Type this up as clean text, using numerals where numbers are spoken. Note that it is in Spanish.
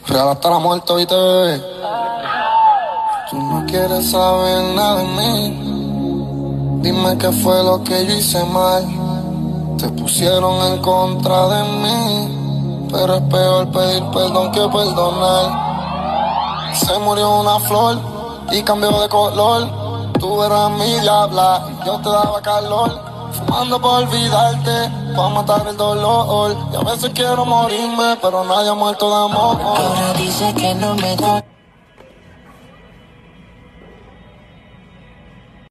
Real hasta la muerte, oíste, bebé. Tú no quieres saber nada de mí. Dime qué fue lo que yo hice mal. Te pusieron en contra de mí, pero es peor pedir perdón que perdonar. Se murió una flor y cambió de color. Tú eras mi diabla y yo te daba calor. Fumando por olvidarte, pa' matar el dolor. Y a veces quiero morirme, pero nadie ha muerto de amor. Ahora dice que no me gusta.